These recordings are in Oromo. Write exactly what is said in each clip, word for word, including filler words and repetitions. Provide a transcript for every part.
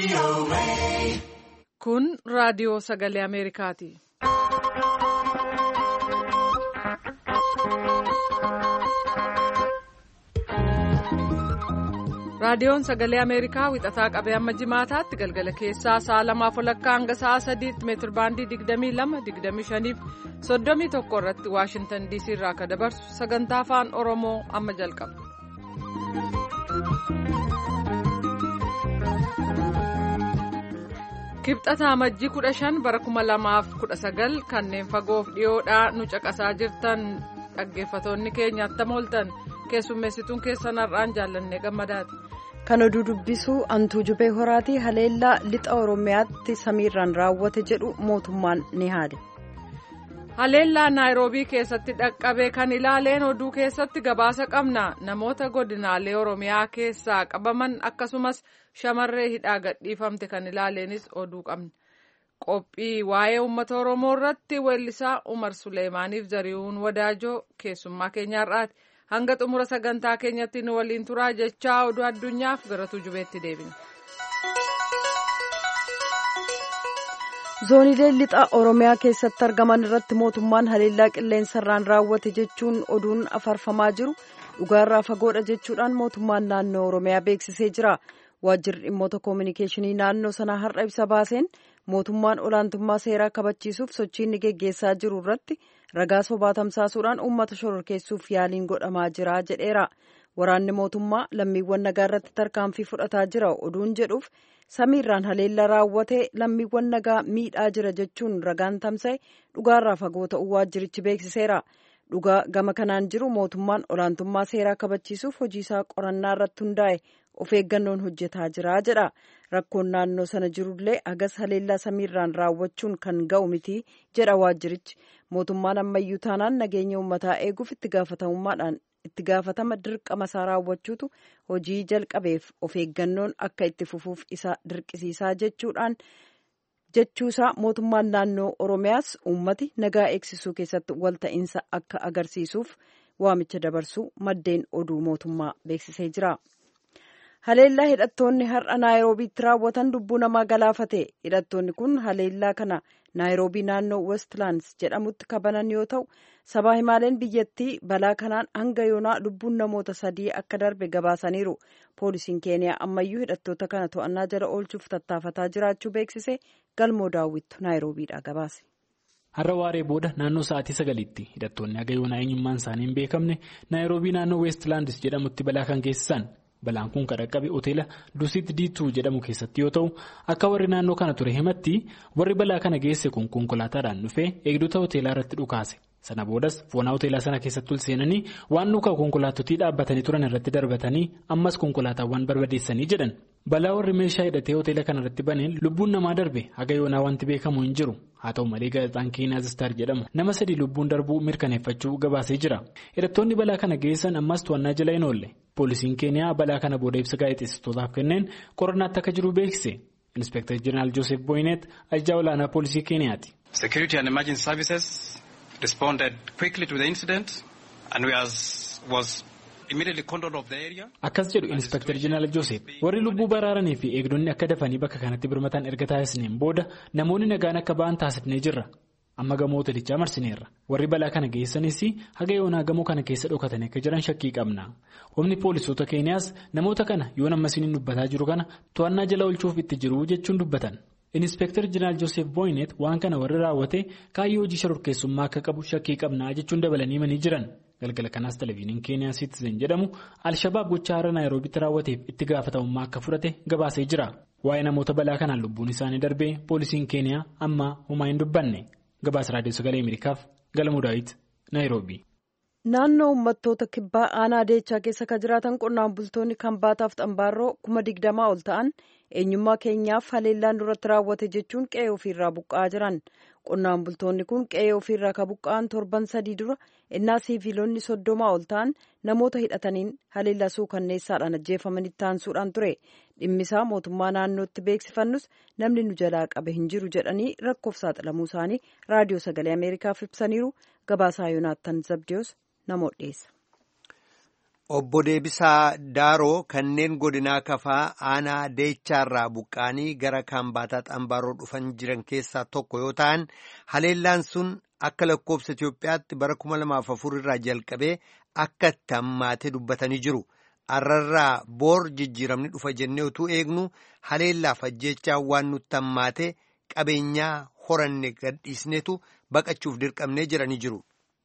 Kun raadiyoo sagalee Ameerikaati. Raadiyoon sagalee Ameerikaa wixataa qabee amma jimaataatti galgala keessaa sa'a lamaaf walakkaa hanga sa'a sadiitti meetir baandii digdamii lama digdamii shaniif soddomii tokko irratti Waashintan D C irraa akka dabarsu sagantaa afaan Oromoo amma jalqaba. Kibxata amajjii kudha shan bara kuma lamaaf kudha sagal kanneen fagoof dhiyoodhaa nu caqasaa jirtan dhaggeeffatoonni keenya attam ooltan keessummeessituun keessan har'aan jaallannee gammadaati. Kan oduu dubbisuu Antuu Jubee Horaatii haleellaa lixa Oromiyaatti samiirraan raawwate jedhu mootummaan ni haale. Haleellaa Naayiroobii keessatti dhaqqabee kan ilaaleen oduu keessatti gabaasa qabna. Namoota godinaalee Oromiyaa keessaa qabaman akkasumas shamarree hidhaa gadhiifamte kan ilaaleenis oduu qabna. Qophii waa'ee uummata Oromoo irratti weellisaa Umar Suleemaaniif Zarihuun Wadaajoo keessummaa keenyaarraati. Hanga xumura sagantaa keenyatti nu waliin turaa jechaa oduu addunyaaf gara tujubeetti deebina. Zooniilee lixa Oromiyaa keessatti argaman irratti mootummaan haleellaa qilleensarraan raawwate jechuun oduun afarfamaa jiru dhugaarraa fagoodha jechuudhaan mootummaan naannoo Oromiyaa beeksisee jira. Waajjirri dhimmoota koominikeeshinii naannoo sanaa har'a ibsa baaseen mootummaan olaantummaa seeraa kabachiisuuf sochii inni geggeessaa jiru irratti ragaa sobaa tamsaasuudhaan uummata shororkeessuuf yaaliin godhamaa jira jedheera. Waraanni mootummaa lammiiwwan nagaa irratti tarkaanfii fudhataa jira oduun jedhuuf samiirraan haleellaa raawwatee lammiiwwan nagaa miidhaa jira jechuun ragaan tamsa'e dhugaarraa fagoo ta'uu waajjirichi beeksiseera. Dhugaa gama kanaan jiru mootummaan olaantummaa seeraa kabachiisuuf hojiisaa qorannaa irratti hundaa'e of eeggannoon hojjetaa jira jedha. Rakkoon naannoo sana jirullee hagas haleellaa samiirraan raawwachuun kan ga'u miti jedha waajjirichi. Mootummaan ammayyuu taanaan nageenya uummataa eeguuf itti gaafatamummaadhaan itti gaafatama dirqama isaa raawwachuutu hojii jalqabeef of eeggannoon akka itti fufuuf isa dirqisiisaa jechuudhaan jechuusaa mootummaan naannoo Oromiyaas uummati nagaa eegsisuu keessatti walta'iinsa akka agarsiisuuf waamicha dabarsuu maddeen oduu mootummaa beeksisee jira. Haleellaa hidhattoonni har'a Naayiroobiitti raawwatan lubbuu namaa galaafate. Hidhattoonni kun haleellaa kana Naayiroobii naannoo Westlands jedhamutti kabanan yoo ta'u, sabaa himaaleen biyyattii balaa kanaan hanga yoonaa lubbuun namoota sadii akka darbe gabaasaniiru. Poolisiin Keeniyaa ammayyuu hidhattoota kana to'annaa jala oolchuuf tattaafataa jiraachuu beeksise. Galmoo daawwittu Naayiroobiidhaa gabaase. Har'a waaree booda naannoo sa'aatii sagaliitti hidhattoonni haga yoonaa eenyummaan isaanii hin beekamne Naayiroobii naannoo Westlands jedhamutti balaa kan geessisan. Balaan kun kan dhaqqabe hoteela Dusit D two jedhamu keessatti yoo ta'u, akka warri naannoo kana ture himatti warri balaa kana geesse kun konkolaataadhaan dhufee eegdota hoteelaa irratti dhukaase. Sana boodas foonaa hoteelaa sana keessatti ol seenanii waan nuka konkolaattotii dhaabbatanii turan irratti darbatanii ammas konkolaataawwan barbadeessanii jedhan. Balaa warri meeshaa hidhatee hoteela kana irratti baneen lubbuun namaa darbe haga yoonaa wanti beekamu hin jiru. Haa ta'u malee gaazexaan Keeniyaa Star jedhamu nama sadii lubbuun darbuu mirkaneeffachuu gabaasee jira. Hidhattoonni balaa kana geessan ammas to'annaa jala hin oolle. Poolisiin Keeniyaa balaa kana booda ibsa gaazexeessitootaaf kenneen qorannaatti akka jiru beeksise. Inspektar Jeneraal Joosef Boynet ajajaa olaanaa poolisii Keeniyaati. Security and Emergency Services responded quickly to the incident and we as was immediately controlled of the area. Akkas jedhu Inspektar Jeneraal Joosef warri lubbuu baraaranii fi eegdonni akka dafanii bakka kanatti birmatan erga taasisneen booda namoonni nagaan akka ba'an taasifnee jirra. Amma gamoo hoteelichaa marsineerra. Warri balaa kana geessanis haga yoonaa gamoo kana keessa dhokatanii akka jiran shakkii qabna. Humni poolisoota Keeniyaas namoota kana yoon ammasiin dubbataa jiru kana to'annaa jala oolchuuf itti jiru jechuun dubbatan. Inspektar Jeneraal Joosef Boynet waan kana warri raawwate kaayyoo hojii shororkeessummaa akka qabu shakkii qabnaa jechuun dabalanii himanii jiran. Galgala kanaas televezyiiniin Keeniyaa Citizen jedhamu Alshabaab gochaa har'a Naayiroobiitti raawwateef itti gaafatamummaa akka fudhate gabaasee jira. Waa'ee namoota balaa kanaan lubbuun isaanii darbee poolisiin Keeniyaa amma homaa hin dubbanne. Gabaasa raadiyoo sagalee Ameerikaaf Galmoo Daawit Naayiroobii. Naannoo uummattoota kibbaa aanaa deechaa keessa kan jiraatan qonnaan bultoonni kan baataaf xambaarroo kuma digdamaa ol ta'an eenyummaa keenyaaf haleellaan duratti raawwate jechuun qe'ee ofiirraa buqqa'aa jiran. Qonnaan bultoonni kun qe'ee ofiirraa kan buqqa'an torban sadii dura innaa siiviilonni soddomaa ol ta'an namoota hidhataniin haleellaa suukanneessaadhaan ajjeefamanitti taansuudhaan ture. Dhimmisaa mootummaa naannootti beeksifannus namni nu jalaa qabe hin jiru jedhanii rakkoof saaxilamuu isaanii raadiyoo sagalee Ameerikaaf ibsaniiru. Gabaasaa Yoonaattan Zabdiyoos namoota dhiyeessa. Obbo Deebisaa Daaroo kanneen godinaa Kafaa aanaa Deechaarraa buqqaanii gara Kaambaataa Xambaaroo dhufan jiran keessaa tokko yoo ta'an haleellaan sun akka lakkoofsa Itoophiyaatti bara kuma lamaaf afur irraa jalqabee akka itti hammaatee dubbatanii jiru. Arrarraa boor jijjiiramni dhufa jennee utuu eegnu haleellaaf ajjechaa waan nutti hammaatee qabeenyaa horanne gadhiisneetu baqachuuf dirqamnee jiranii jiru.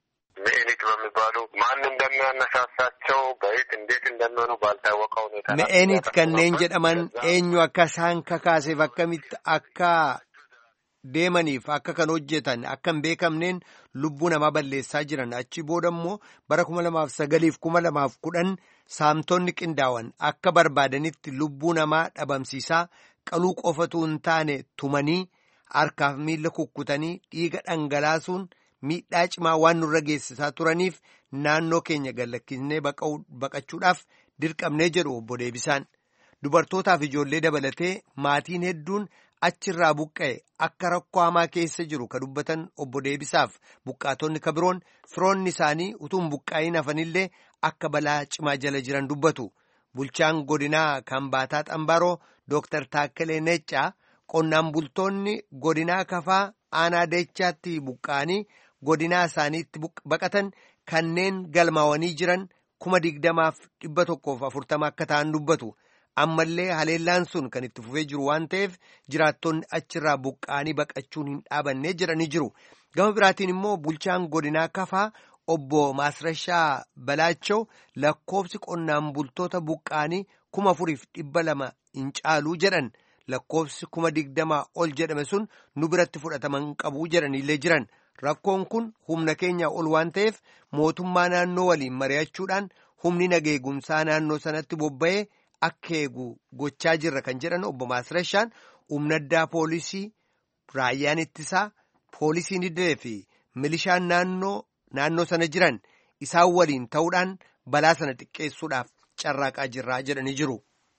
ማን እንደሚያነሳሳቸው በየት እንዴት እንደሚሆኑ ባልታወቀው ሁኔታ መኤኒት kanneen jedhaman eenyu akka isaan kakaaseef akkamitti akka deemaniif akka kan hojjetan akka hin beekamneen lubbuu namaa balleessaa jiran achi booda immoo bara kuma lamaaf sagaliif kuma lamaaf kudhan saamtonni qindaawan akka barbaadanitti lubbuu namaa dhabamsiisaa qaluu qofatu hin taane tumanii harkaaf miila kukkutanii dhiiga dhangalaasuun miidhaa cimaa waan nurra geessisaa turaniif naannoo keenya gallakkisnee baqachuudhaaf dirqamnee jedhu obbo Deebisaan. Dubartootaaf ijoollee dabalatee maatiin hedduun achirraa buqqa'e akka rakkoo hamaa keessa jiru ka dubbatan obbo Deebisaaf buqqaatonni ka biroon firoonni isaanii utuu hin buqqaa'iin hafanillee akka balaa cimaa jala jiran dubbatu. Bulchaan godinaa Kambaataa Xambaaroo Dooktar Taakkalee Neccaa qonnaan bultoonni godinaa Kafaa aanaa Deechaatti buqqaanii godinaa isaaniitti baqatan kanneen galmaawanii jiran kuma digdamaaf dhibba tokkoof afurtama akka ta'an dubbatu. Ammallee haleellaan sun kan itti fufee jiru waan ta'eef jiraattonni achirraa buqqaanii baqachuun hin dhaabannee jiranii jiru. Gama biraatiin immoo bulchaan godinaa Kafaa obbo Maasrashaa Balaachoo lakkoofsi qonnaan bultoota buqqaanii kuma afuriif dhibba lama hin caaluu jedhan. Lakkoofsi kuma digdamaa ol jedhame sun nu biratti fudhataman qabuu jedhanillee jiran. Rakkoon kun humna keenya ol waan ta'eef mootummaa naannoo waliin mari'achuudhaan humni nageegumsaa naannoo sanatti bobba'ee akka eegu gochaa jirra kan jedhan obbo Maasrashaan humna addaa poolisii, raayyaan ittisaa, poolisiin idilee fi milishaan naannoo naannoo sana jiran isaan waliin ta'uudhaan balaa sana xiqqeessuudhaaf carraaqaa jirraa jedhanii jiru.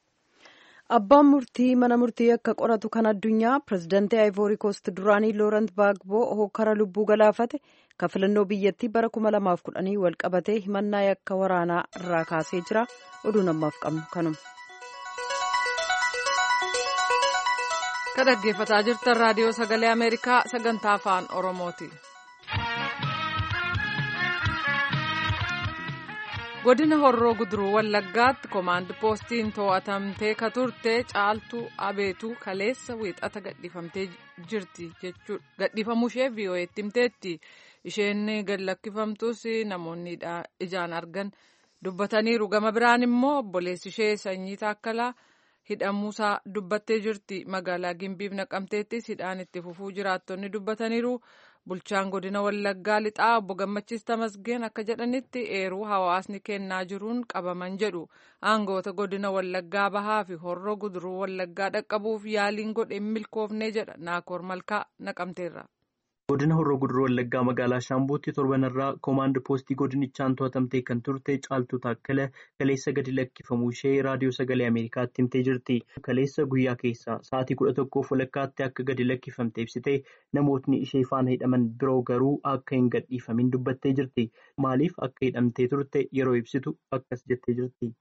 Abbaan murtii mana murtii akka qoratu kan addunyaa pirezidaantii Aayivoorii Koost duraanii Loorant Baagboo hokkara lubbuu galaafate ka filannoo biyyattii bara kuma lamaaf kudhanii wal qabatee himannaa yakka waraanaa irraa kaasee jira. Oduu namaaf qabnu kanuma. Ka dhaggeeffataa jirtan raadiyoo sagalee Ameerikaa sagantaa afaan Oromooti. Godina Horroo Guduruu Wallaggaatti koomaand poostiin to'atamtee ka turte Caaltuu Abeetuu kaleessa wiixata gadhiifamtee jirti jechuudha. Gadhiifamuu ishee V O Eetti himteetti. Isheen gadlakkifamtus namoonni ijaan argan dubbataniiru. Gama biraan immoo obboleessi ishee Sanyii Taakkalaa hidhamuusaa dubbattee jirti. Magaalaa Gimbiif Naqamteettis hidhaan itti fufuu jiraattonni dubbataniiru. Bulchaan godina Wallaggaa lixaa obbo Gammachiis Tamasgeen akka jedhanitti eeruu hawaasni kennaa jiruun qabaman jedhu. Aangoota godina Wallaggaa bahaa fi Horroo Guduruu Wallaggaa dhaqqabuuf yaaliin godhe milkoofnee jedha. Naakoor Malkaa Naqamteerra. Godina Horroo Guduruu Wallaggaa magaalaa Shaambuutti torbanarraa koomaand poostii godinichaan to'atamtee kan turte Caaltuu Taakkala kaleessa gadi lakkifamuu ishee raadiyoo sagalee Ameerikaatti himtee jirti. Kaleessa guyyaa keessaa sa'aatii kudha tokkoof walakkaatti akka gadi lakkifamte ibsite namootni ishee faana hidhaman biroo garuu akka hin gadhiifamin dubbattee jirti. Maaliif akka hidhamtee turte yeroo ibsitu akkas jettee jirti.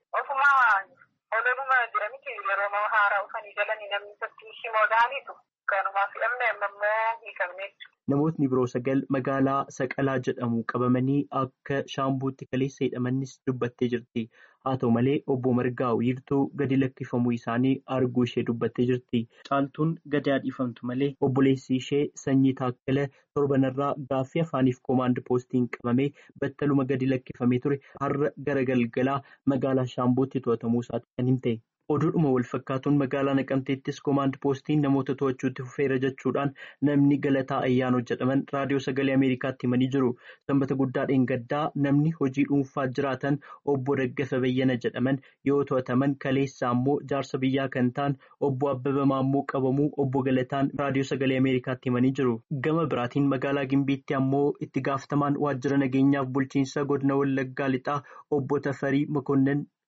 Namootni biroo sagal magaalaa Saqalaa jedhamu qabamanii akka Shaambuutti kaleessa hidhamanis dubbattee jirti. Haa ta'u malee obbo Margaa Wiirtuu gadi lakkifamuu isaanii arguu ishee dubbattee jirti. Caaltuun gadi dhiifamtu malee obboleessi ishee Sanyii Taakkala torbanarraa gaaffii afaaniif koomaand poostiin qabamee battaluma gadi lakkifamee ture har'a gara galgalaa magaalaa Shaambuutti to'atamuu isaati kan himte. Oduudhuma wal fakkaatuun magaalaa Naqamteettis koomaand poostiin namoota to'achuutti fufeera jechuudhaan namni Galataa Ayyaanoo jedhaman raadiyoo sagalee Ameerikaatti himanii jiru. Sanbata guddaa dheengaddaa namni hojii dhuunfaa jiraatan obbo Daggafa Bayyana jedhaman yoo to'ataman kaleessaa immoo jaarsa biyyaa kan ta'an obbo Abbaba Maammoo qabamuu obbo Galataan raadiyoo sagalee Ameerikaatti himanii jiru. Gama biraatiin magaalaa Gimbiitti ammoo itti gaafatamaan waajjira nageenyaaf bulchiinsa godina Wallaggaa lixaa obbo Tafarii Makonnan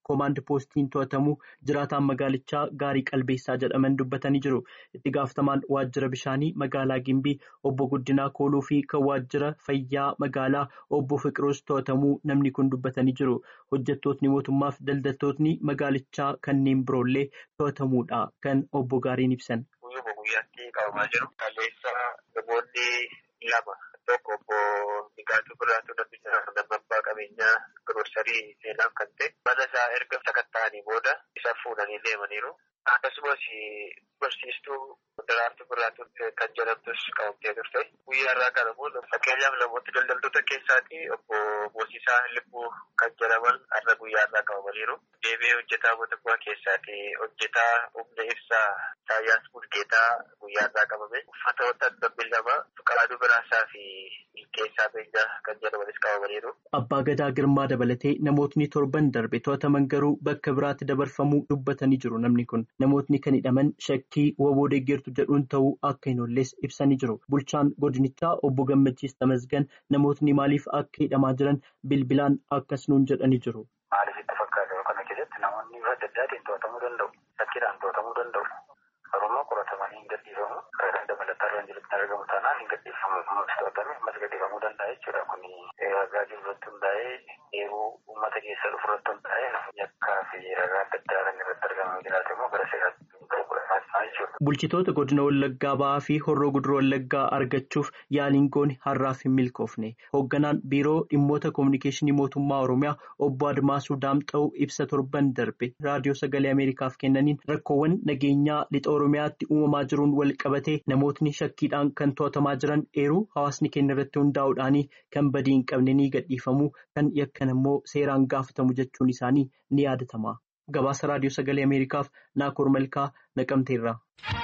koomaand poostiin to'atamu jiraataan magaalichaa Gaarii Qalbeessaa jedhaman dubbatanii jiru. Itti gaafatamaan waajjira bishaanii magaalaa Gimbii obbo Guddinaa Kooluu fi kan waajjira fayyaa magaalaa obbo Fiqiroos to'atamuu namni kun dubbatanii jiru. Hojjettootni mootummaa fi daldaltootni magaalichaa kanneen biroollee to'atamuudha kan obbo Gaariin ibsan. Guyyuma guyyaatti qabamaa jiru. Kaleessa namoonni lama tokko obbo Nigaatuu Birraatu Dabbisaa Lammaffaa qabeenyaa giroosarii seenaaf kan ta'e mana isaa erga sakatta'anii booda isa fuudhanii deemaniiru. Akkasumas barsiistuu Daraartuu Birraatu kan jedhamtus qabamtee turte. Guyyaa irraa kana immoo fakkeenyaaf namoota daldaltoota keessaati obbo Moosiisaa Libbuu kan jedhaman har'a guyyaa irraa qabamaniiru. Deebi'ee hojjetaa mootummaa keessaati hojjetaa humna ibsaa Saayyaas Bulgeetaa guyyaa irraa qabame. Uffatoota dabbilamaa Fuqaaduu Biraasaa fi Milkeessaa Beenyaa kan jedhamanis qabamaniiru. Abbaa Gadaa Girmaa dabalatee namootni torban darbe to'ataman garuu bakka biraatti dabarfamuu dubbatanii jiru. Namni kun namootni kan hidhaman shakkii waboo deeggartu jedhuun ta'uu akka hin oolles ibsanii jiru. Bulchaan godinichaa obbo Gammachiis Tamasgan namootni maaliif akka hidhamaa jiran bilbilaan akkas nuun jedhanii jiru. Maaliif itti fakkaata kana keessatti namoonni adda addaatiin to'atamuu danda'u. Shakkiidhaan to'atamuu danda'u. Oromoo qoratamanii hin gadhiifamu. Kan dabalataa irra hin jirti argamu taanaan hin gadhiifamu. To'atamee ammas gadhiifamuu danda'a jechuudha. Kun ragaa jiru irratti hundaa'ee yeroo uummata keessa dhufu irratti hundaa'ee yakkaa fi ragaa adda addaa kan irratti argamu jiraate immoo gara seeraatti Bulchitoota godina Wallaggaa Ba'aa fi Horroo Guduroo Wallaggaa argachuuf yaaliin goone har'aaf hin milkoofne. Hoogganaan biiroo dhimmoota koominikeeshinii mootummaa Oromiyaa obbo Admaasuu Daamxa'uu ibsa torban darbe raadiyoo sagalee Ameerikaaf kennaniin rakkoowwan nageenyaa lixa Oromiyaatti uumamaa jiruun wal qabatee namootni shakkiidhaan kan to'atamaa jiran eeruu hawaasni keenya irratti hundaa'uudhaan kan badii hin qabne ni gadhiifamu kan yakkan immoo seeraan gaafatamu jechuun isaanii ni yaadatama. Gabaasa raadiyoo sagalee Ameerikaaf Naakoor Malkaa Naqamteerraa.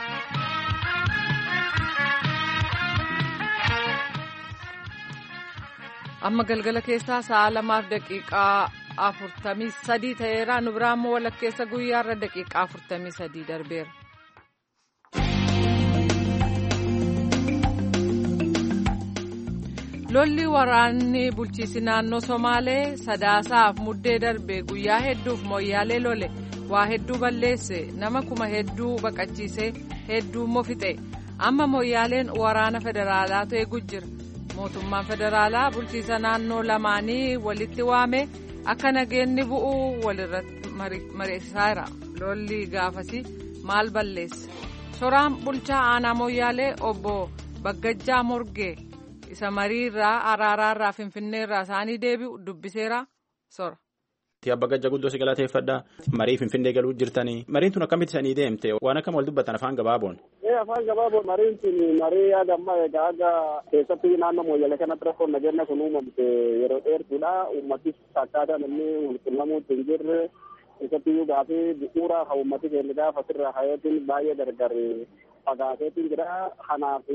Amma galgala keessaa sa'a lamaaf daqiiqaa afurtamii sadii ta'eera. Nu biraa immoo walakkeessa guyyaarra daqiiqaa afurtamii sadii darbeera. Lolli waraanni bulchiinsi naannoo Somaalee sadaasaaf muddee darbe guyyaa hedduuf mooyyaalee lole waa hedduu balleesse nama kuma hedduu baqachiise hedduu immoo fixe amma mooyyaaleen waraana federaalaa eegu jira. Mootummaan federaalaa bulchiinsa naannoo lamaanii walitti waame akka nageenyi bu'u walirratti mari'isiisaa jira. Lolli gaafasii maal balleesse? Soraan bulchaa aanaa mooyyaalee obbo Baggajjaa Morgee. Isa mariirraa araaraarraa finfinneerraa isaanii deebi'u dubbiseera sora. Abba Gajja guddoo si galateeffadhaa. Marii finfinnee galuu jirtanii. Mariin tun akkamitti isanii deemte? Waan akkam wal dubbatan afaan gabaaboon? Afaan gabaaboon mariin tun marii yaada ammaa egaa aga keessatti naannoo mooyyalee kanatti rakkoon nageenya kun uumamte yeroo dheertuudha. Uummattis akkaataan inni walquunnamuutti hin jirre keessatti iyyuu gaafii bu'uura haa uummati keenya gaafa asirraa hayeetiin baay'ee gargar fagaateetiin jira. Kanaaf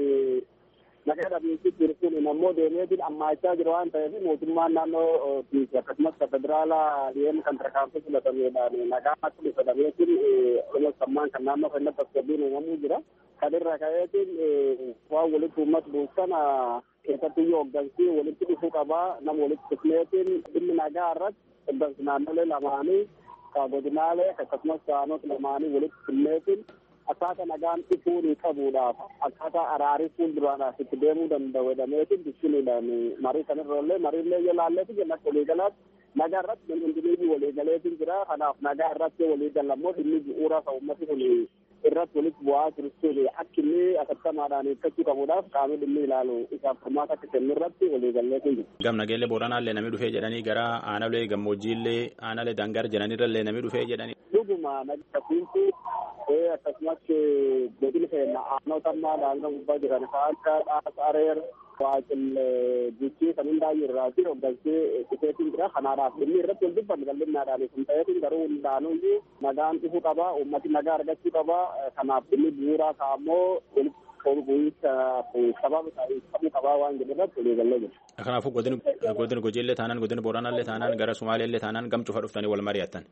nagaa dhabiinsi jirtuun ammoo deemeetiin ammaachaa jiru waan ta'eef mootummaan naannoo akkasumas federaalaa dhiyeenya kan tarkaanfii filatameedhaan nagaa akka fedhameetiin sammaan kan naannoo keenyatti tasgabbiin uumamuu jira. Kan irraa ka'eetiin waan walitti uummata buusan keessatti iyyuu hooggansi walitti dhufuu qabaa nama walitti dhufneetiin dhimmi nagaa irratti hooggansi naannolee lamaanii godinaalee akkasumas aanota lamaanii walitti dhufneetiin akkaataa nagaan dhufuu qabuudhaaf akkaataa araarii fuulduraadhaaf itti deemuu danda'u jedhameetiin dubbisuudhaan marii kanarrallee mariillee yoo laalleetti jenna waliigalaatti nagaa irratti hundinii waliigaleetiin jira. Kanaaf nagaa irratti waliigalammoo inni bu'uura uummati kun irratti walitti bu'aa jiruun akka inni akkasumaadhaan eeggachuu qabuudhaaf qaamni dhimmi ilaalu isaaf furmaata akka kennu irratti waliigalleetiin jiru. Gam nageellee Booranaallee namni dhufee jedhanii gara Aanaalee Gammoojjiillee Aanaalee Dangar jedhanirrallee namni dhufee jedhanii. Dhuguma nagatti akkasumas godina keenya aanota ammaa daangaa gubbaa jiran akka Dhaasareer Waaqillee Guchii kan hundaayyuu irraa fi hooggansee dhufeetiin jira. Kanaadhaaf dhimmi irratti wal dubbanne bal'innaadhaan kan ta'eetiin garuu hundaanuyyuu nagaan dhufuu qaba. Uummati nagaa argachuu qaba. Kanaaf dhimmi bu'uuraa ka'ammoo bu'iinsa sababa ta'uu qabaa waan jedhu irratti walii galee jira. Kanaafuu godin godin Gujiillee taanaan godin Booranaallee taanaan gara Sumaaleellee taanaan gam cufa dhuftanii wal mari'attan.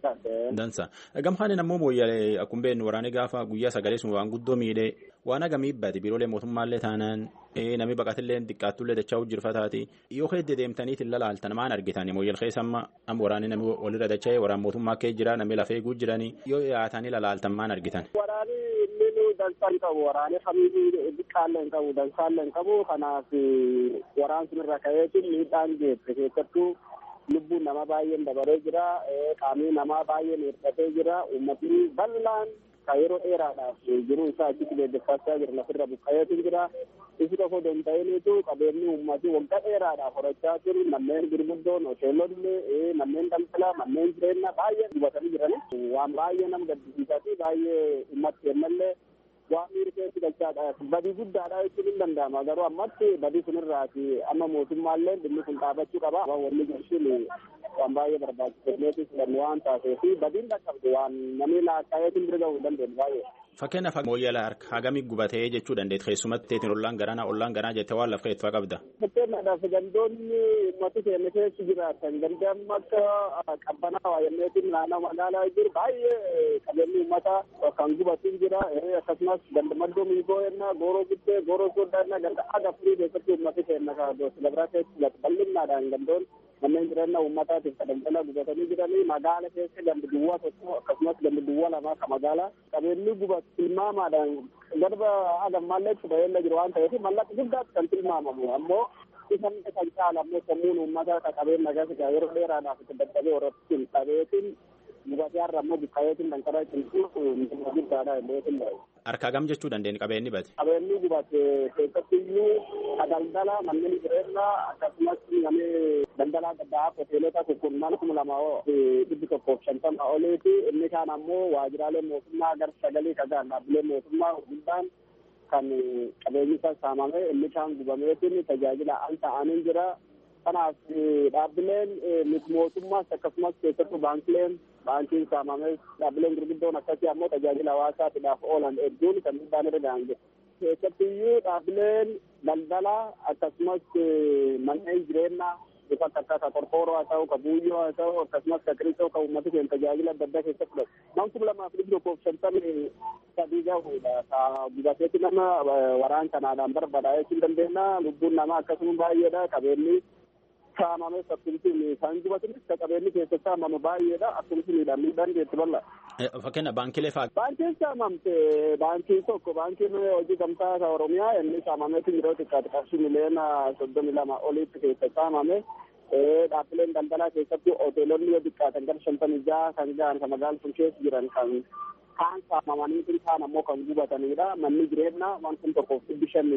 Dansa. Gamhaan ammoo mooyyalee akkuma beeknu waraanni gaafa guyyaa sagalee sun waan guddoo miidhee waan agamii ibbati biiroolee mootummaallee taanaan namni baqatillee xiqqaattullee dachaa hojjirfataati yoo hedde deemtaniit hin lalaaltan maan argitani mooyyal keessa amma amma waraanni namni walirra dacha'ee waraan mootummaa kee jira namni lafee guu jiranii yoo dhiyaatanii lalaaltan maan argitan. Waraanni inni dansaan qabu waraanni kamiyyuu xiqqaallee hin qabu dansaallee hin qabu kanaaf waraan sunirra ka'eetiin miidhaan geesse keessattuu lubbuun nama baay'een dabaree jira qaamni namaa baay'een hir'atee jira uummatni bal'aan ka yeroo dheeraadhaaf jiruu isaa achitti leellifachaa jira lafirra buqqa'eetu jira isi tokko danda'iniitu qabeenyi uummatii waggaa dheeraadhaaf horachaa jiru manneen gurguddoon hoteelonni manneen daldalaa manneen jireenyaa baay'ee gubatanii jirani waan baay'ee nama gaddisiisaati baay'ee uummatti kennallee waan miirkeessi galchaadha badii guddaadha jechuun hin danda'ama garuu ammatti badii sunirraati amma mootummaallee dhimmi kun dhaabachuu qaba wanni jirshin waan baay'ee barbaachiseetis filannoo waan taateef badiin dhaqqabdu waan namni laakkaayeetiin bira ga'uu hin dandeenye baay'ee. Fakkeenyaaf mooyyala harka hagamii gubatee jechuu dandeet keessumatti teetiin ollaan garanaa ollaan garanaa jettee waan lafa keessaa qabda. Fakkeenyaadhaaf gandoonni uummata keenya keessa jiraatan gandaan akka qabbanaa waayyanneetiin naannoo magaalaa jiru baay'ee qabeenyi uummata kan gubatu jira akkasumas gandamaddoo miigoo yennaa gooroo guddee gooroo sooddaa yennaa ganda aga furii keessatti uummata keenya kaadoosi labraa keessa bal'innaadhaan gandoon manneen jireenya uummataatiif daldala gubatanii jiranii magaala keessa gandi duwwaa tokko akkasumas gandi duwwaa lamaa ka magaalaa qabeenyi gubatu tilmaamaadhaan garba agammaalleetti bayeella jiru waan ta'eef mallaqa guddaatti kan tilmaamamu ammoo isa kan caala ammoo sammuun uummataa ka qabeenya gasigaa yeroo dheeraadhaaf itti dadhabee horattiin qabeetiin gubatee har'a ammoo buqqayeetiin danqaraa cimsuu miidhama guddaadha illee harka hagam jechuu dandeenye qabeenyi bate. Qabeenyi gubate keessattiyyuu daldala manneen jireenyaa akkasumas namni daldalaa gaddaa hoteelota kurkurnan kuma lama dhibbi tokkoof shantama oliiti inni kaan ammoo waajjiraalee mootummaa gar sagalii kagaan dhaabbilee mootummaa guddaan kan qabeenyi isaa saamame inni kaan gubameetiin tajaajila an ta'anii jira. Kanaaf dhaabbileen miti mootummaas akkasumas keessattuu baankileen baankiin saamames dhaabbileen gurguddoon akkasii ammoo tajaajila hawaasaatiidhaaf oolan hedduun kan miidhaan irra ga'an jiru. Keessattiyyuu dhaabbileen daldalaa akkasumas manneen jireenyaa bifa akka ka qorqooroo haa ta'u ka buuyyoo haa ta'u akkasumas ka qiricoo ka uummata keenya tajaajila adda addaa keessatti fudhatu. Nama kuma lamaaf dhibbi tokkoof shantamii sadii gahuudha. Ka gubateetti nama waraan kanaadhaan barbaadaa jechuun dandeenya. Lubbuun namaa akkasuma baay'eedha. Qabeenyi saamame akkasumas kan gubatanis ka qabeenyi keessa saamame baay'eedha. Akkasumas miidhaan geessu bal'aa. Fakkeenya baankilee fa'aa. Baankiin saamamte baankii tokko baankiin hojii gamtaa ka Oromiyaa inni saamameetu yeroo xiqqaate qarshii miliyoona soddomii lama oliitti keessa saamame. Dhaabbileen daldalaa keessatti hoteelonni yoo xiqqaatan gara shantamii jaha kan gahan kan magaalaa sun keessa jiran kan kaan saamamanii kaan ammoo kan gubatanidha. Manni jireenyaa waan kun tokkoof dhibbi shan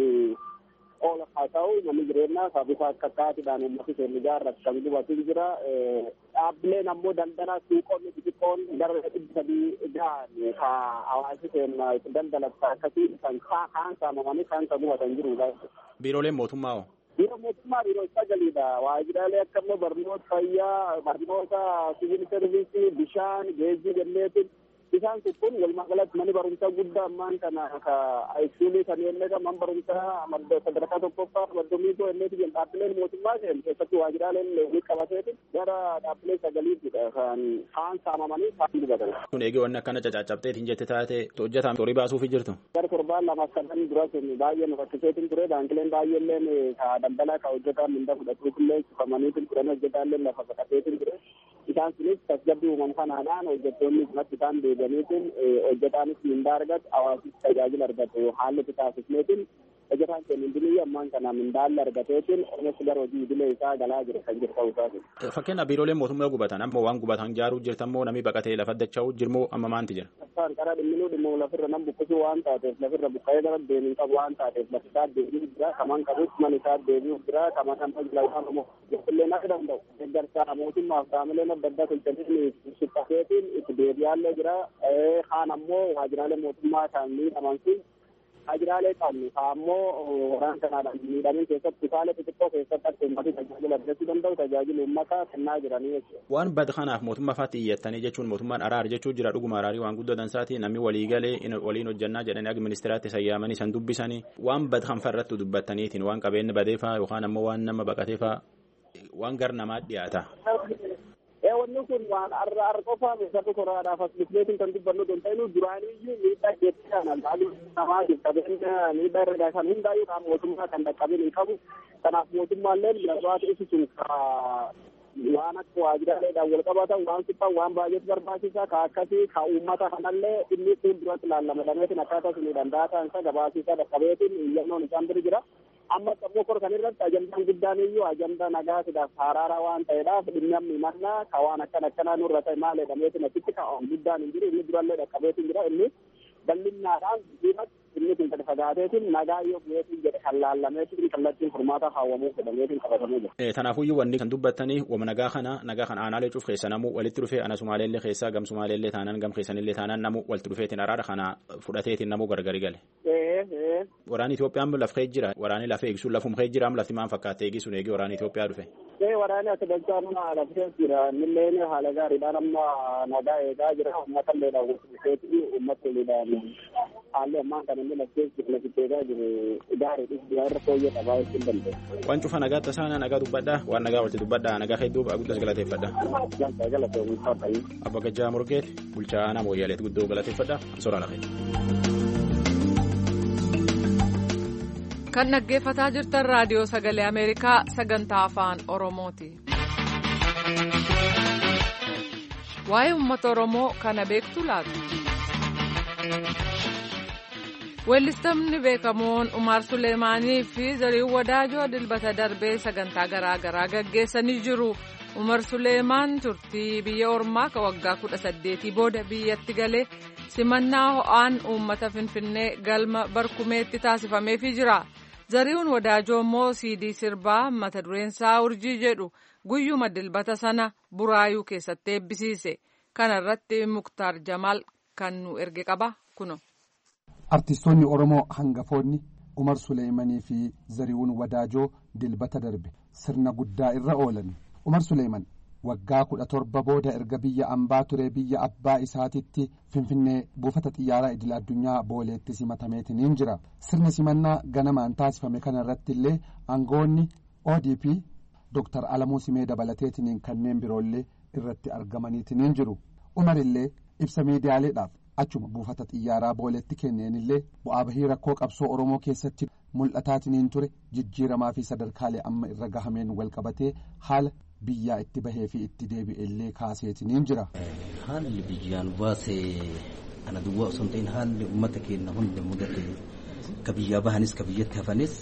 oola haa ta'u manni jireenyaa ka bifa akka kaatiidhaan uummata keenya ijaarratu kan gubatu jira. Dhaabbileen ammoo daldalaa suuqonni xixiqqoon gara dhibbi sadii gahan ka hawaasi keenya itti daldalatu akkasii kan kaan saamamanii kaan kan gubatan jirudha. Biirooleen mootummaa hoo? Biiroo mootummaa biiroo sagaliidha. Waajjiraalee akka immoo barnoota fayyaa, barnoota siviil servisii, bishaan, geejjiba jenneetiin isaan kun walumaa galatti manni barumsaa guddaa ammaan kana ka iskuulii kan yennee man barumsaa sadarkaa tokkoffaa maddomiitoo enneeti jedhu dhaabbileen mootummaa seen keessatti waajjiraaleen ni qabateetiin gara dhaabbilee sagaliittidha kan kaan saamamanii kaan gubatan. Kun eegee wanni akkana cacaacabteetiin jette taate hojjetaan horii baasuufi jirtu. Gara torbaan lama sadan dura sun baay'ee nu rakkiseetiin ture baankileen baay'eelleen ka daldalaa ka hojjetaan minda fudhatuufillee cufamaniitiin turan hojjetaallee lafa baqateetiin ture. Isaan sunis tasgabbii uumamu kanaadhaan hojjettoonni kanatti isaan deebi'aniitiin hojjetaanis mindaa argatu hawaasis tajaajila argatu haalli itti taasisneetiin hojjetaan keenya hundinii ammaan kana mindaalli argateetiin oomishni gara hojii idilee isaa galaa jira kan jiru ta'uu isaati. Fakkeenyaaf biirooleen mootummaa gubatan ammoo waan gubatan jaaruu jirtammoo namni baqatee lafa dacha'uu jirmoo amma maanti jira. Afaan karaa dhimminuu dhimmoo lafirra nam buqqisuu waan taateef lafirra buqqa'ee gara deebiin qabu waan taateef lafi isaa deebi'uu jira kaman qabus man isaa deebi'uu jira kaman kan tajaajila immoo illee akka danda'u deeggarsaa mootummaaf qaamileen adda addaa tolchanii suphateetiin itti deebi'aallee jira kaan ammoo waajjiraalee mootummaa kan miidhaman sun waajjiraalee qabnu ammoo waraana kanaadhaan miidhamiin keessatti kutaalee xixiqqoo keessatti akka uummatni tajaajila argachuu danda'u tajaajila uummataa kennaa jiranii jechuudha. Waan bad kanaaf mootummaa faatti iyyattanii jechuun mootummaan araar jechuu jira dhuguma araarii waan guddoo dansaati namni walii galee waliin hojjannaa jedhanii akka ministeeraatti sayyaamanii san dubbisanii waan bad kan farratti dubbattaniitiin waan qabeenyi badeefaa yookaan ammoo waan nama baqateefaa waan gar namaa dhiyaata. Wanni kun waan arra arra qofaa keessatti koraadhaaf as biqileetiin kan dubbannu don ta'inu duraaniyyuu miidhaa jecha nalaaluu namaa qabeenya miidhaa irra kan hundaayyuu kan mootummaa kan dhaqqabeen hin qabu. Kanaaf mootummaallee lafaatu ibsuun waan akka waajjiraaleedhaan wal qabatan waan suphan waan baay'eetu barbaachisaa ka akkasii ka uummata kanallee inni fuulduratti laallamadameetiin akkaataa sunii danda'ataan isa gabaasisaa dhaqqabeetiin iyyannoon isaan bira jira. Amma sammuu kor kan irratti ajandaan guddaan iyyuu ajandaa nagaa sidaaf haraara waan ta'eedhaaf dhimmi mannaa ka waan akkan akkanaa nurra ta'e maal jedhameetiin asitti ka guddaan hin jiru inni durallee dhaqqabeetiin jira inni bal'innaadhaan diimatti inni kun gadi fagaateetiin nagaa yoo bu'eetiin jedhe kan laallameetiin kallattiin furmaata haawwamuu jedhameetiin qabatamee jira. Kanaafuyyuu wanni kan dubbattanii wama nagaa kana nagaa kan aanaalee cuuf keessa namu walitti dhufee ana sumaaleellee keessaa gam sumaaleellee taanaan gam keessanillee taanaan namu walitti dhufeetiin araara kana fudhateetiin namu gargari gale. Waraanni Itoophiyaan lafee jira waraanni lafee eegisuun lafum kee jira lafti maan fakkaate eegisuun eegee waraanni Itoophiyaa dhufe. Waraanni akka dachaa lafee jira milleen haala gaariidhaan amma nagaa eegaa jira uummata illee daawwatu uummata illee haalli ammaan kan inni lafee jiru lafitti eegaa jiru gaariidha irra fooyyee qabaa jechuun danda'e. Waan cufa nagaa tasaana nagaa dubbadhaa waan nagaa walitti dubbadhaa nagaa hedduu guddas galateeffadha. Abba Gajjaa Morgeet bulchaa aanaa Mooyyaleet guddoo galateeffadha soraa lafee. Kan dhaggeeffataa jirtan raadiyoo sagalee Ameerikaa sagantaa afaan Oromooti. Waa'ee uummata Oromoo kana beektu laatu. Weellistamni beekamoon Umar Suleemaanii fi Zarihuun Wadaajoo dilbata darbee sagantaa garaa garaa gaggeessanii jiru. Umar Suleemaan turtii biyya ormaa ka waggaa kudha saddeetii booda biyyatti galee simannaa ho'aan uummata Finfinnee galma barkumeetti taasifameefii jira. Zarihuun Wadaajoo immoo siidii sirbaa mata dureensaa urjii jedhu guyyuma dilbata sana Buraayuu keessatti eebbisiise. Kana irratti Muktaar Jamaal kan nu erge qaba kuno. Artistoonni Oromoo hangafoonni Umar Suleemanii fi Zarihuun Wadaajoo dilbata darbe sirna guddaa irra oolan. Umar Suleeman waggaa kudha torba booda erga biyya ambaa ture biyya abbaa isaatitti Finfinnee buufata xiyyaaraa idil addunyaa booleetti simatameetiin jira. Sirni simannaa ganamaan taasifame kana irratti illee aangoonni O D P Dooktar Alamuu Simee dabalateetiin kanneen biroollee irratti argamaniitiin jiru. Umar illee ibsa miidiyaaleedhaaf achuma buufata xiyyaaraa booleetti kenneen illee bu'aa bahii rakkoo qabsoo Oromoo keessatti mul'ataatiin ture jijjiiramaa fi sadarkaalee amma irra gahameen wal qabatee haala biyyaa itti bahee fi itti deebi'e illee kaaseetiin jira. Haalli biyyaan baasee ana duwwaa osoo hin ta'in haalli uummata keenya hunda mudate ka biyyaa bahanis ka biyyatti hafanis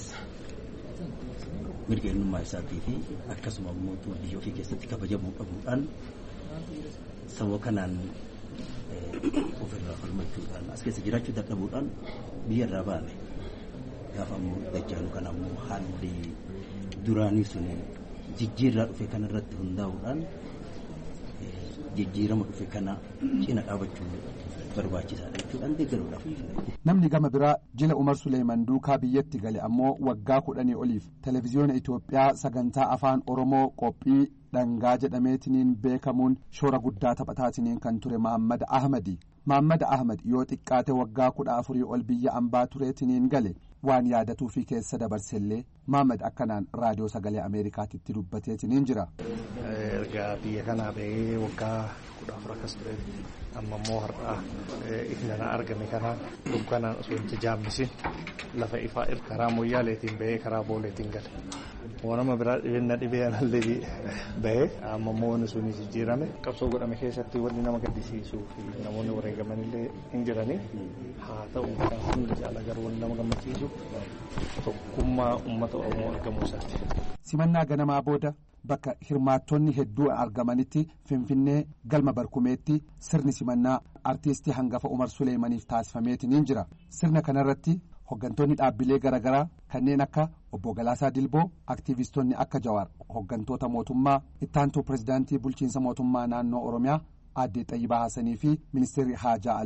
mirga eenyummaa isaatii fi akkasuma immoo biyya ofii keessatti kabajamuu qabuudhaan sababa kanaan ofirraa falmachuudhaan as keessa jiraachuu dadhabuudhaan biyya irraa baane gaafa ammoo dajjaalu kana ammoo haalli duraanii sun jijjiirraa dhufe kana irratti hundaa'uudhaan jijjiirama dhufe kana cina dhaabachuun barbaachisaadha jechuudhaan deeggaruudhaaf. Namni gama biraa jila Umar Suleeman duukaa biyyatti gale ammoo waggaa kudhanii oliif televezyiyoona Itoophiyaa sagantaa afaan Oromoo qophii dhangaa jedhameetiniin beekamuun shoora guddaa taphataatiin kan ture Mahammad Ahmadi. Mahammad Ahmad yoo xiqqaate waggaa kudha afurii ol biyya ambaa tureetiniin gale waan yaadatuu fi keessa dabarsellee Mahammad akkanaan raadiyoo sagalee Ameerikaatitti dubbateetiniin jira. Ergaa biyya kanaa bahee waggaa kudha afur akkas ture amma immoo har'aa ifnana argame kana dukkanaan osoo hin jaammisin lafa ifaa karaa Mooyyaaleetiin bahee karaa Booleetiin gale. Wanama biraa dhibeenna dhibee anallee bahee amma immoo wanni sun jijjiirame qabsoo godhame keessatti wanni nama gaddisiisuu fi namoonni wareegaman illee hin jirani haa ta'u kan hundi caala garuu wanni nama gammachiisu tokkummaa uummata Oromoo argamuu isaati. Simannaa ganamaa booda bakka hirmaattonni hedduu argamanitti Finfinnee galma barkumeetti sirni simannaa artiistii hangafa Umar Suleemaniif taasifameetiin jira. Sirna kanarratti hoggantoonni dhaabbilee garaagaraa kanneen akka obbo Galaasaa Dilboo aktiivistoonni akka Jawaar hoggantoota mootummaa ittaantuu pirezidaantii bulchiinsa mootummaa naannoo Oromiyaa aadde Xayyibaa Hassanii fi ministeerri Haajaa Alaa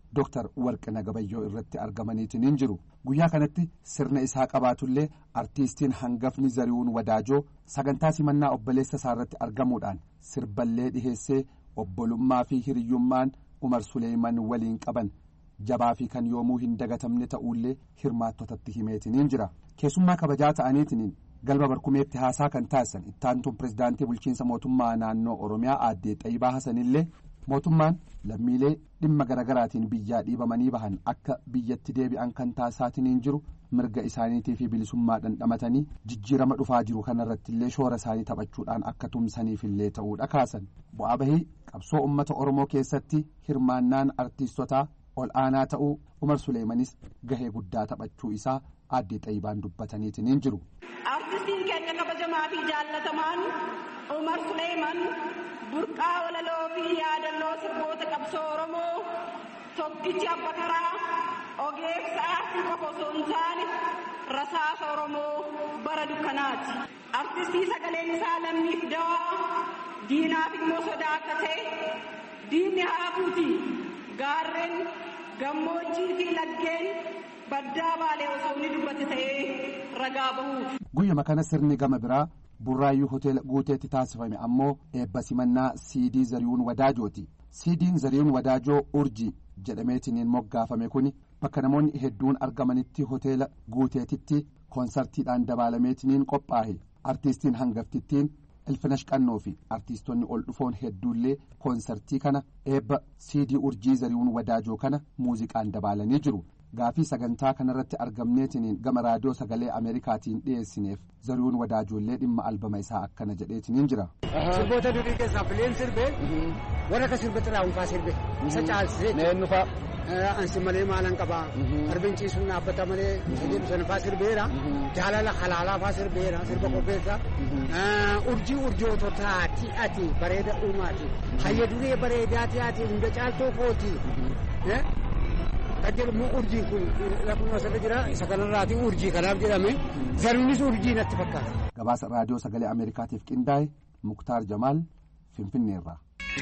Dooktar Warqina Gabayyoo irratti argamaniitiin jiru. Guyyaa kanatti sirna isaa qabaatullee artiistiin hangafni Zarihuun Wadaajoo sagantaa simannaa obboleessa isaa irratti argamuudhaan sirballee dhiheessee obbolummaa fi hiriyyummaan Umar Suleeman waliin qaban jabaa fi kan yoomuu hin dagatamne ta'ullee hirmaattotatti himeetiin jira. Keessummaa kabajaa ta'aniitiin galma barkumeetti haasaa kan taasisan ittaantuun pirezidaantii bulchiinsa mootummaa naannoo Oromiyaa aadde Xayyibaa Hasanillee mootummaan lammiilee dhimma garaagaraatiin biyyaa dhiibamanii bahan akka biyyatti deebi'an kan taasisaatiin jiru mirga isaaniitii fi bilisummaa dhandhamatanii jijjiirama dhufaa jiru kanarratti illee shoora isaanii taphachuudhaan akka tumsaniif illee ta'uudha kaasan. Bu'aa bahii qabsoo uummata Oromoo keessatti hirmaannaan artiistotaa ol aanaa ta'uu Umar Suleemanis gahee guddaa taphachuu isaa aadde Xayyibaan dubbataniitiin jiru. Artistiin keenya kabajamaa fi jaallatamaan Umar Suleeman burqaa walaloo fi yaadannoo sirboota qabsoo Oromoo tokkichi abba karaa ogeessa aartii qofa osoo hin taane rasaasa Oromoo bara dukkanaati. Artistii sagaleen isaa lammiif dawaa diinaaf immoo sodaa akka ta'e diinni haafuuti gaarreen gammoojjii fi laggeen baddaa baalee osoo inni dubbate ta'ee ragaa bahuuf. Guyyuma kana sirni gama biraa Burraayyuu hoteela guuteetti taasifame ammoo eebba simannaa siidii Zarihuun Wadaajooti. Siidiin Zarihuun Wadaajoo urjii jedhameetiin moggaafame kuni bakka namoonni hedduun argamanitti hoteela guuteetitti koonsartiidhaan dabaalameetiin qophaa'e. Artiistiin hangaftittiin Ilfinash Qannoo fi artiistonni ol dhufoon hedduullee koonsartii kana eebba siidii urjii Zarihuun Wadaajoo kana muuziqaan dabaalanii jiru. Gaafii sagantaa kanarratti argamneetiin gama raadiyoo sagalee Ameerikaatiin dhiyeessineef Zarihuun Wadaajoollee dhimma albama isaa akkana jedheetiin jira. Sirboota durii keessaa fileen sirbee warra akka sirbe xiraa'uunfaa sirbe isa caalsisee. Neennu fa'a. Ansi malee maalan qabaa. Arbin ciisuun dhaabbata malee jedhu sanfaa sirbeera. Jaalala halaalaa faa sirbeera sirba qopheessa. Urjii urjoototaa ati bareeda uumaati. Hayya duree bareedaati ati hunda caaltoo kooti. Ajjeerummoo urjiin kun lafuma asirra jira isa kanarraati urjii kanaaf jedhame Zarihuunis urjii natti fakkaata. Gabaasa raadiyoo sagalee Ameerikaatiif qindaa'e Muktaar Jamaal Finfinneerraa.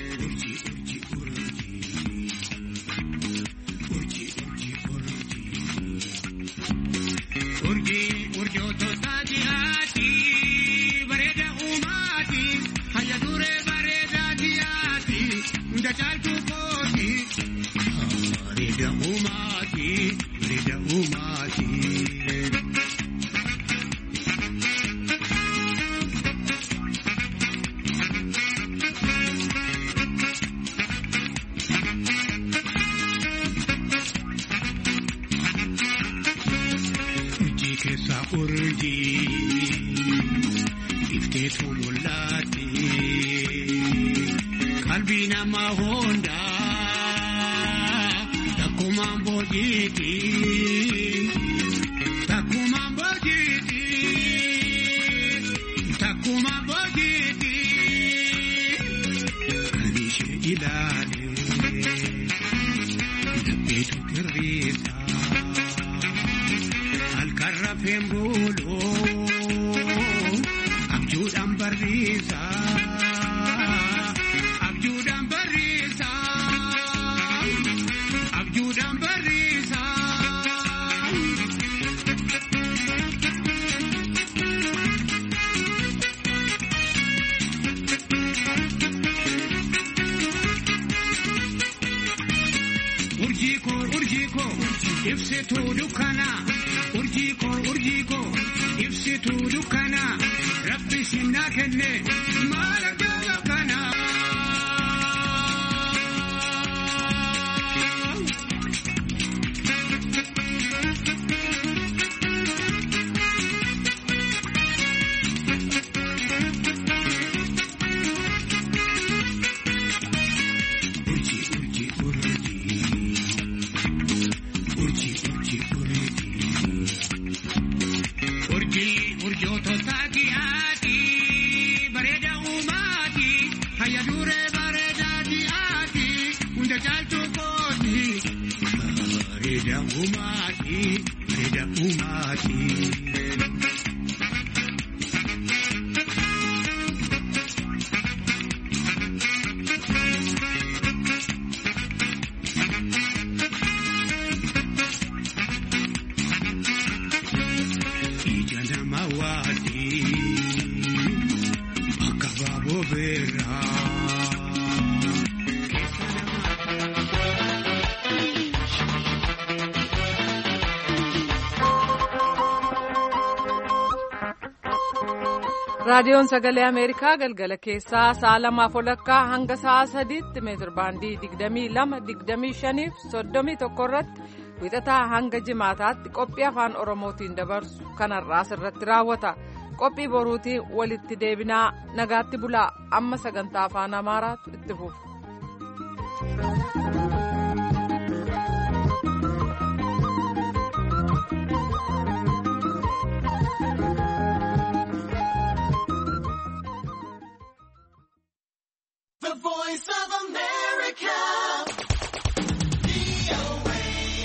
Ibsituu dukkanaa urjii koo urjii koo ibsituu dukkanaa rabbi sinnaa kenne maal ajaa'iba kanaa. raadiyoon sagalee ameerikaa galgala keessaa sa'a lamaaf walakkaa hanga sa'a sadiitti meetir baandii digdamii lama digdamii shaniif soddomii tokko irratti wixataa hanga jimaataatti qophii afaan oromootiin dabarsu kanarraas irratti raawwata qophii boruutiin walitti deebinaa nagaatti bulaa amma sagantaa afaan amaaraatu itti fufa.